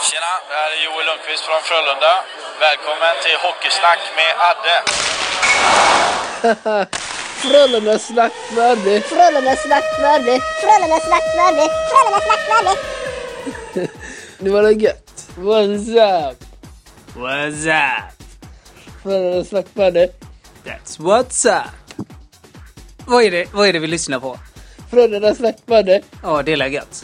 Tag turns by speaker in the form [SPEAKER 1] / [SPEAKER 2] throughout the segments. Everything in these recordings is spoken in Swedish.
[SPEAKER 1] Tjena, det här är Joel Lundqvist från Frölunda. Välkommen till Hockeysnack med Adde.
[SPEAKER 2] Frölunda snack med Adde.
[SPEAKER 3] Frölunda snack med Adde. Frölunda snack med Adde. Frölunda snack med Adde.
[SPEAKER 2] Nu var det gött. What's up?
[SPEAKER 4] What's up?
[SPEAKER 2] Frölunda snack med Adde.
[SPEAKER 4] That's what's up. Vad är det vi lyssnar på?
[SPEAKER 2] Frölunda snack med Adde.
[SPEAKER 4] Ja, det är gött.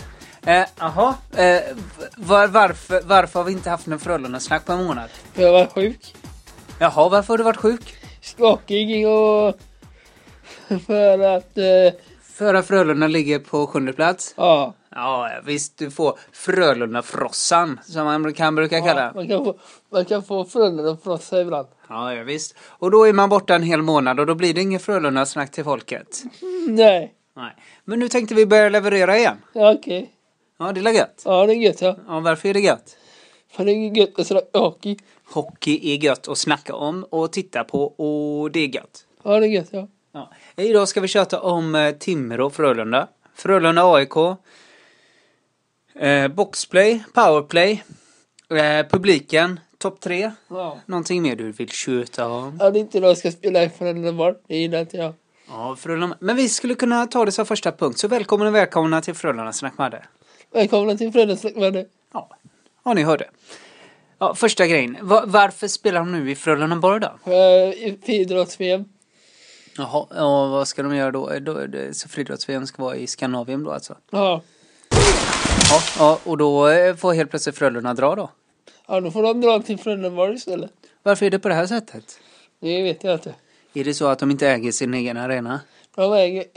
[SPEAKER 4] Varför har vi inte haft en Frölunda-snack på en månad?
[SPEAKER 2] För jag var sjuk.
[SPEAKER 4] Jaha, varför har du varit sjuk?
[SPEAKER 2] Skakig och... För att...
[SPEAKER 4] Frölunda ligger på 7:e plats.
[SPEAKER 2] Ja.
[SPEAKER 4] Ja, visst, du får Frölunda-frossan, som man brukar kalla.
[SPEAKER 2] Man kan få Frölunda frossa ibland.
[SPEAKER 4] Ja, visst. Och då är man borta en hel månad och då blir det ingen Frölunda-snack till folket.
[SPEAKER 2] Nej.
[SPEAKER 4] Nej. Men nu tänkte vi börja leverera igen.
[SPEAKER 2] Ja, okej.
[SPEAKER 4] Ja, det är gött.
[SPEAKER 2] Ja, det är gött, ja.
[SPEAKER 4] Ja, varför är det gött?
[SPEAKER 2] För det är gött att snacka hockey.
[SPEAKER 4] Hockey är gött att snacka om och titta på, och det är gött.
[SPEAKER 2] Ja, det är gött, ja.
[SPEAKER 4] Ja. Idag ska vi köta om Timrå och Frölunda. Frölunda AIK. Boxplay, powerplay. Publiken, topp 3.
[SPEAKER 2] Ja.
[SPEAKER 4] Någonting mer du vill köta om?
[SPEAKER 2] Ja, det är inte då jag ska spela i Frölunda bort. Det gillar inte jag.
[SPEAKER 4] Ja, Frölunda. Men vi skulle kunna ta det som första punkt. Så välkomna till Frölunda snack med det.
[SPEAKER 2] Välkomna till Frölunda snack med det.
[SPEAKER 4] Ja, ni hörde. Ja, första grejen. Varför spelar de nu i Frölundaborg då?
[SPEAKER 2] Friidrotts-VM.
[SPEAKER 4] Jaha, och vad ska de göra då? Så friidrotts-VM ska vara i Skandinavien då alltså?
[SPEAKER 2] Ja.
[SPEAKER 4] Ja, och då får helt plötsligt Frölunda dra då?
[SPEAKER 2] Ja, då får de dra till Frölundaborg istället.
[SPEAKER 4] Varför är det på det här sättet?
[SPEAKER 2] Det vet jag inte.
[SPEAKER 4] Är det så att de inte äger sin egen arena?
[SPEAKER 2] De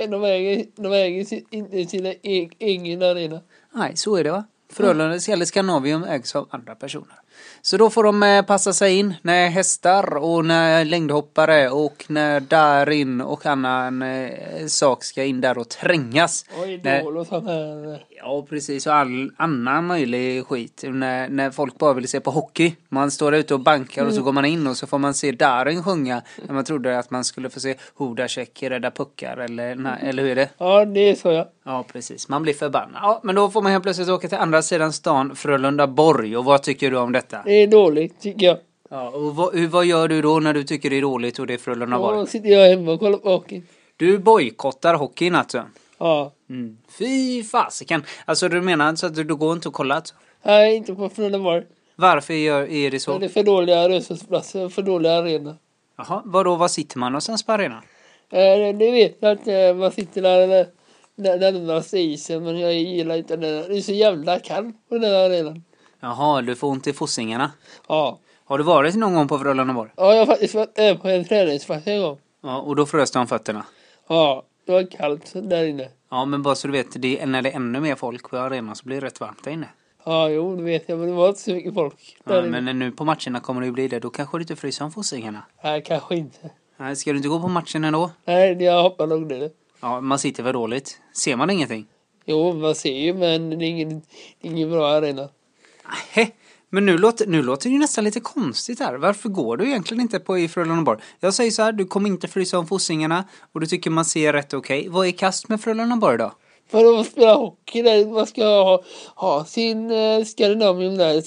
[SPEAKER 2] äger sin egen arena.
[SPEAKER 4] Nej, så är det va? Frölunda eller Skandinavium ägs av andra personer. Så då får de passa sig in när hästar och när längdhoppare och när där in och annan sak ska in där och trängas.
[SPEAKER 2] Och idol och sånt här.
[SPEAKER 4] Ja, precis. Och all annan möjlig skit. När folk bara vill se på hockey. Man står ute och bankar och så går man in och så får man se Darin sjunga. När man trodde att man skulle få se Hodacek rädda puckar eller hur är det?
[SPEAKER 2] Ja, det är så, ja.
[SPEAKER 4] Ja, precis. Man blir förbannad. Ja, men då får man helt plötsligt åka till andra sidan stan, Frölundaborg. Och vad tycker du om detta?
[SPEAKER 2] Det är dåligt, tycker jag.
[SPEAKER 4] Ja, och vad gör du då när du tycker det är roligt och det är Frölundaborg?
[SPEAKER 2] Då sitter jag hemma och kollar på hockey.
[SPEAKER 4] Du bojkottar hockeyn alltså?
[SPEAKER 2] Ja.
[SPEAKER 4] Fy fasiken. Alltså du menar så att du går inte och kollar alltså?
[SPEAKER 2] Nej, inte på Frölundaborg.
[SPEAKER 4] Varför är det så?
[SPEAKER 2] Det är för dåliga röstplatser, för dåliga arena.
[SPEAKER 4] Jaha, var sitter man någonstans på arenan?
[SPEAKER 2] Det vet jag att man sitter där närmast isen, men jag gillar inte den. Det är så jävla kallt på den här arenan.
[SPEAKER 4] Jaha, du får ont i fossingarna.
[SPEAKER 2] Ja.
[SPEAKER 4] Har du varit någon gång på Frölundaborg?
[SPEAKER 2] Ja, jag har faktiskt varit på en träningsmatch en gång.
[SPEAKER 4] Ja, och då frös du om fötterna?
[SPEAKER 2] Ja, det var kallt där inne.
[SPEAKER 4] Ja, men bara så du vet, när det är ännu mer folk på arenan så blir det rätt varmt där inne.
[SPEAKER 2] Ja, jo, det vet jag, men det var inte så mycket folk där
[SPEAKER 4] Ja,
[SPEAKER 2] inne.
[SPEAKER 4] men nu på matcherna kommer det ju bli det. Då kanske du inte fryser om fossingarna.
[SPEAKER 2] Nej, kanske inte.
[SPEAKER 4] Nej, ska du inte gå på matchen ändå?
[SPEAKER 2] Nej, jag hoppar nog det.
[SPEAKER 4] Ja, man sitter väl dåligt. Ser man ingenting?
[SPEAKER 2] Jo, man ser ju, men det är ingen bra arena.
[SPEAKER 4] Nej, men nu låter det ju nästan lite konstigt här. Varför går du egentligen inte på i Frölundaborg? Jag säger så här, du kommer inte frysa om fossingarna och du tycker man ser rätt okej. Vad är kast med Frölundaborg då?
[SPEAKER 2] För att spela hockey där, man ska ha sin Skandinavium där.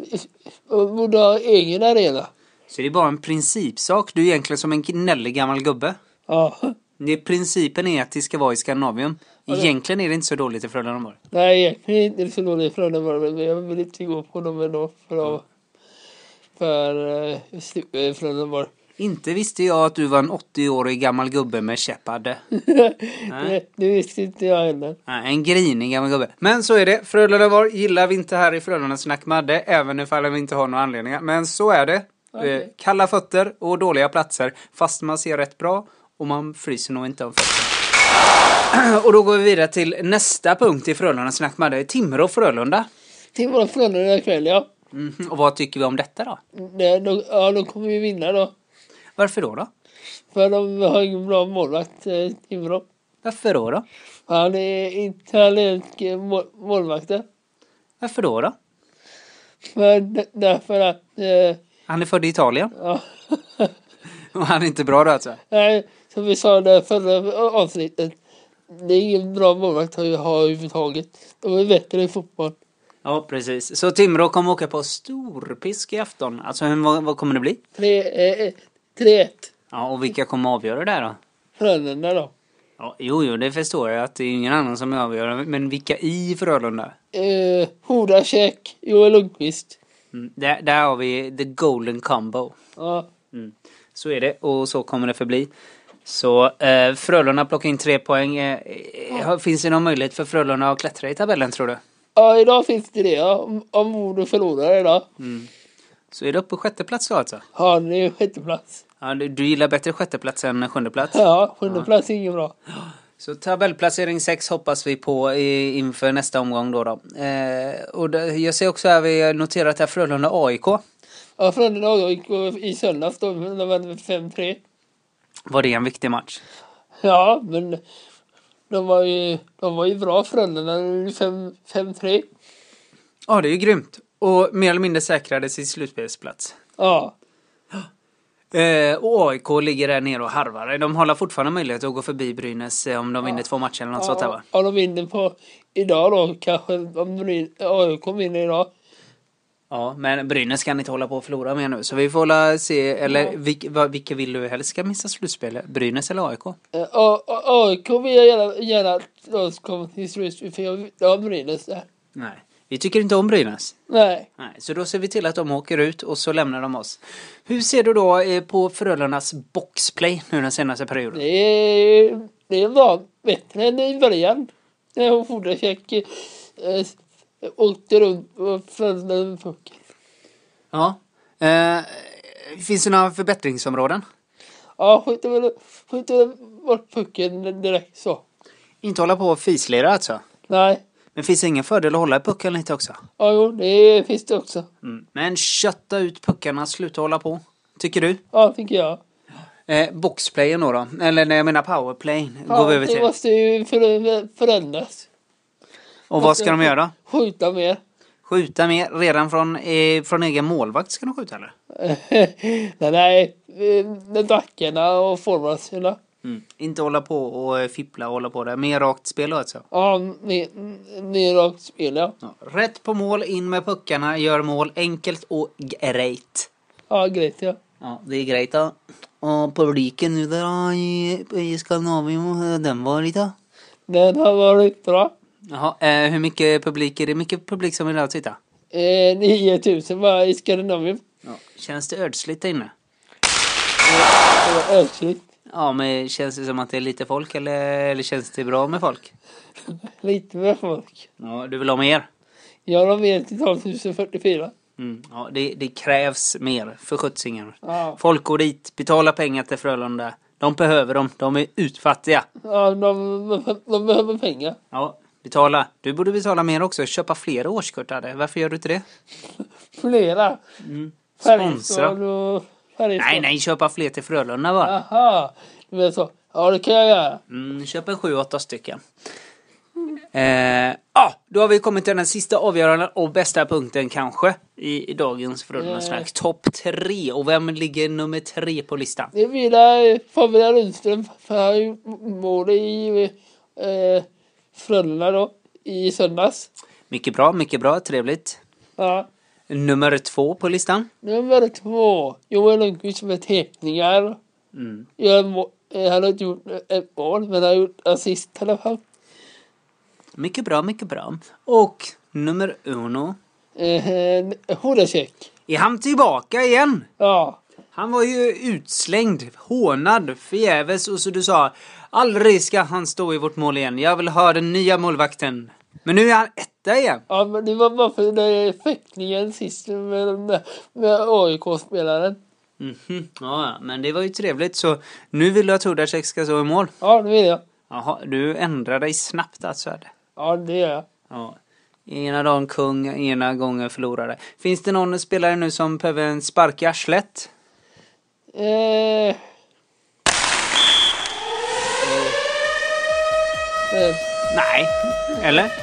[SPEAKER 2] Och borde ha egen arena.
[SPEAKER 4] Så det är bara en principsak. Du är egentligen som en gnällig gammal gubbe.
[SPEAKER 2] Ja.
[SPEAKER 4] Principen är att det ska vara i Skandinavium. Egentligen är det inte så dåligt i Frölundaborg.
[SPEAKER 2] Nej, egentligen inte så dåligt från den, men jag vill inte gå på dem ändå för Frölundaborg.
[SPEAKER 4] Inte visste jag att du var en 80-årig gammal gubbe med käppade.
[SPEAKER 2] Det visste inte jag heller.
[SPEAKER 4] Nej, en grinig gammal gubbe. Men så är det. Frölundaborg gillar vi inte här i Frölunda snack med det, även ifall vi inte har några anledningar. Men så är det.
[SPEAKER 2] Okay.
[SPEAKER 4] Kalla fötter och dåliga platser. Fast man ser rätt bra och man fryser nog inte av fötterna. Och då går vi vidare till nästa punkt i Frölunda snack med det. Timrå och Frölunda.
[SPEAKER 2] Timrå och Frölunda ikväll, ja.
[SPEAKER 4] Och vad tycker vi om detta då?
[SPEAKER 2] De kommer vi vinna då.
[SPEAKER 4] Varför då?
[SPEAKER 2] För de har ingen bra målvakt, Timrå.
[SPEAKER 4] Varför då?
[SPEAKER 2] Han är italiensk målvakt.
[SPEAKER 4] Varför då?
[SPEAKER 2] Därför att...
[SPEAKER 4] Han är född i Italien.
[SPEAKER 2] Ja.
[SPEAKER 4] Och han är inte bra då alltså?
[SPEAKER 2] Nej, som vi sa där förra avsnittet. Det är ingen bra målvakt att ha överhuvudtaget. De är bättre i fotboll.
[SPEAKER 4] Ja, precis. Så Timrå kommer åka på storpisk i afton. Alltså, vad kommer det bli?
[SPEAKER 2] 3-1.
[SPEAKER 4] Ja, och vilka kommer avgöra det då?
[SPEAKER 2] Frölunda då.
[SPEAKER 4] Ja, jo, det förstår jag att det är ingen annan som avgör. Men vilka i Frölunda?
[SPEAKER 2] Hodacek, Joel Lundqvist.
[SPEAKER 4] Där har vi the golden combo.
[SPEAKER 2] Ja.
[SPEAKER 4] Så är det, och så kommer det förbli. Så Frölunda plockar in 3 poäng. Finns det någon möjlighet för Frölunda att klättra i tabellen, tror du?
[SPEAKER 2] Ja, idag finns det det. Om Modo förlorar idag.
[SPEAKER 4] Så är det uppe på 6:e plats då alltså?
[SPEAKER 2] Ja, det är 6:e plats.
[SPEAKER 4] Ja, du gillar bättre 6:e plats än 7:e plats?
[SPEAKER 2] Ja, 7:e plats är inget bra.
[SPEAKER 4] Så tabellplacering 6 hoppas vi på inför nästa omgång då. Och jag ser också här, vi har noterat här Frölunda AIK.
[SPEAKER 2] Ja, Frölunda gick i söndags då, men de vann med 5-3.
[SPEAKER 4] Var det en viktig match?
[SPEAKER 2] Ja, men de var ju bra, Frölunda, 5-3.
[SPEAKER 4] Ja, det är ju grymt. Och mer eller mindre säkrade sin slutspelsplats.
[SPEAKER 2] Ja.
[SPEAKER 4] Och AIK ligger där nere och harvar. De håller fortfarande möjlighet att gå förbi Brynäs om de vinner 2 matcher eller något sånt här, va?
[SPEAKER 2] Ja, de vinner på idag då, kanske om AIK vinner idag.
[SPEAKER 4] Ja, men Brynäs kan inte hålla på att förlora mer nu. Så vi får hålla se, eller vilka vill du helst ska missa slutspelet? Brynäs eller AIK?
[SPEAKER 2] AIK vill jag gärna att de ska komma till slutspel, för jag har Brynäs där.
[SPEAKER 4] Nej, vi tycker inte om Brynäs.
[SPEAKER 2] Nej.
[SPEAKER 4] Så då ser vi till att de åker ut och så lämnar de oss. Hur ser du då på Frölundas boxplay nu den senaste perioden?
[SPEAKER 2] Det var bättre än i början. När hon Hodacek åkte runt och flödade med pucken.
[SPEAKER 4] Ja. Finns det några förbättringsområden?
[SPEAKER 2] Ja, skjuter bort pucken direkt så.
[SPEAKER 4] Inte hålla på och fislera alltså?
[SPEAKER 2] Nej.
[SPEAKER 4] Men finns det ingen fördel att hålla i pucken lite också?
[SPEAKER 2] Ja, jo, det finns det också.
[SPEAKER 4] Men kötta ut puckarna, sluta hålla på. Tycker du?
[SPEAKER 2] Ja, tycker jag.
[SPEAKER 4] Boxplayen då? Eller när jag menar powerplay.
[SPEAKER 2] Ja,
[SPEAKER 4] går vi över till.
[SPEAKER 2] Det måste ju förändras.
[SPEAKER 4] Och vad ska de göra?
[SPEAKER 2] Skjuta mer.
[SPEAKER 4] Skjuta mer? Redan från egen målvakt ska de skjuta, eller?
[SPEAKER 2] Nej, med backarna och forwardsarna.
[SPEAKER 4] Inte hålla på och fippla och hålla på där. Mer rakt spel alltså?
[SPEAKER 2] Ja, mer rakt spel, ja.
[SPEAKER 4] Rätt på mål, in med puckarna, gör mål enkelt och grejt.
[SPEAKER 2] Ja, grejt, ja.
[SPEAKER 4] Ja, det är grejt då. Och publiken nu där i Skandinavien, den var lite?
[SPEAKER 2] Den har varit bra.
[SPEAKER 4] Jaha, hur mycket publik är det? Mycket publik som vill ha att titta?
[SPEAKER 2] 9000 var i Skandinavien.
[SPEAKER 4] Ja. Känns det ödsligt där inne?
[SPEAKER 2] Det var ödsligt.
[SPEAKER 4] Ja, men känns det som att det är lite folk eller känns det bra med folk?
[SPEAKER 2] Lite med folk.
[SPEAKER 4] Ja, du vill ha mer?
[SPEAKER 2] Jag har mer till 12 044.
[SPEAKER 4] Ja, det krävs mer för skjutsingen.
[SPEAKER 2] Ja.
[SPEAKER 4] Folk går dit, betalar pengar till Frölunda. De behöver dem, de är utfattiga.
[SPEAKER 2] Ja, de behöver pengar.
[SPEAKER 4] Ja, betala. Du borde betala mer också, köpa flera årskortare. Varför gör du inte det?
[SPEAKER 2] Flera.
[SPEAKER 4] Sponsra. Nej, köpa fler till Frölunda, va?
[SPEAKER 2] Aha, du vet så. Ja, det kan jag göra.
[SPEAKER 4] Köp en 7-8 stycken. Då har vi kommit till den sista avgörande och bästa punkten kanske i dagens Frölunda-snack. Topp 3. Och vem ligger nummer 3 på listan?
[SPEAKER 2] Det blir Fabian Lundström, för han har ju mål i Frölunda då, i söndags.
[SPEAKER 4] Mycket bra, trevligt.
[SPEAKER 2] Ja.
[SPEAKER 4] Nummer 2 på listan?
[SPEAKER 2] Nummer 2. Joel Lundqvist med teckningar. Han har inte gjort ett mål, men han har gjort assist i alla fall.
[SPEAKER 4] Mycket bra. Och nummer 1.
[SPEAKER 2] Hodacek.
[SPEAKER 4] Är han tillbaka igen?
[SPEAKER 2] Ja.
[SPEAKER 4] Han var ju utslängd, hånad, förgäves. Och så du sa, aldrig ska han stå i vårt mål igen. Jag vill ha den nya målvakten. Men nu är han etta igen.
[SPEAKER 2] Ja, men det var bara för den där fäktningen sist med AIK-spelaren.
[SPEAKER 4] Ja, men det var ju trevligt. Så nu vill du att Hodacek ska stå i mål?
[SPEAKER 2] Ja, det vill jag.
[SPEAKER 4] Jaha, du ändrar dig snabbt alltså.
[SPEAKER 2] Ja, det gör jag.
[SPEAKER 4] Ja. Ena dagen kung, ena gången förlorare. Finns det någon spelare nu som behöver en spark i arslet? Nej. Eller?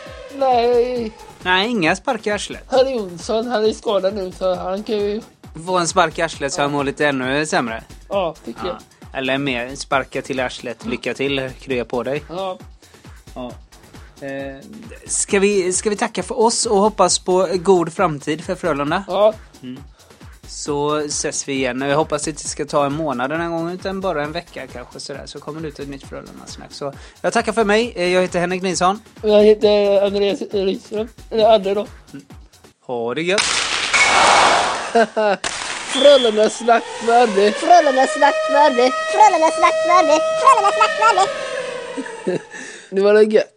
[SPEAKER 4] Nej, inga spark i arslet.
[SPEAKER 2] Harry Jonsson, han är skadad nu så han kan ju
[SPEAKER 4] få en spark i arslet så han mår lite ännu sämre.
[SPEAKER 2] Ja, tycker jag.
[SPEAKER 4] Eller mer, sparka till arslet. Lycka till, krya på dig.
[SPEAKER 2] Ja.
[SPEAKER 4] Ska vi tacka för oss och hoppas på god framtid för Frölunda?
[SPEAKER 2] Ja.
[SPEAKER 4] Så ses vi igen. Jag hoppas att det inte ska ta en månad den här gången utan bara en vecka kanske sådär. Så kommer det ut ett nytt Frölunda-snack. Så jag tackar för mig. Jag heter Henrik Nilsson.
[SPEAKER 2] Jag heter Andreas Rydström. Eller André då.
[SPEAKER 4] Ha det gött.
[SPEAKER 2] Frölunda-snack med André.
[SPEAKER 3] Frölunda-snack med André. Frölunda-snack med André. Frölunda-snack med André.
[SPEAKER 2] Det var det gött.